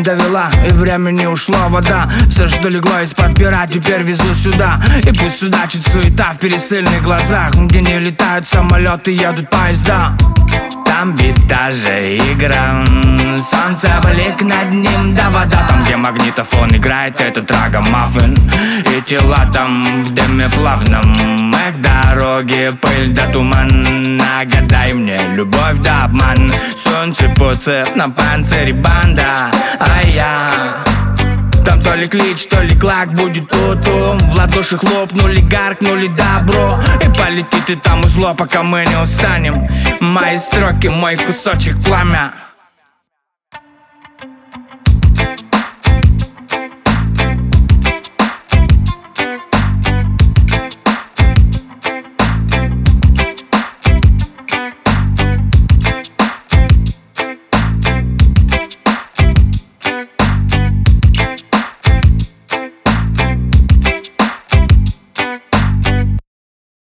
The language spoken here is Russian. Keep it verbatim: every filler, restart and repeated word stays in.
жизнь довела, и времени ушло вода. Все, что легло из-под пера, теперь везу сюда. И пусть судачит суета в пересыльных глазах, где не летают самолеты, едут поезда. Там бита же игра, солнце блик над ним, да вода. Там, где магнитофон играет этот рагамаффин, и тела там в дыме плавном. Эх, дороги, пыль да туман, нагадай мне любовь да обман. Солнце поцеп на панцире банда, а я... Там то ли клич, то ли клак будет ту-ту. В ладоши хлопнули, гаркнули добро. И полетит и там узло, пока мы не устанем. Мои строки, мой кусочек пламя.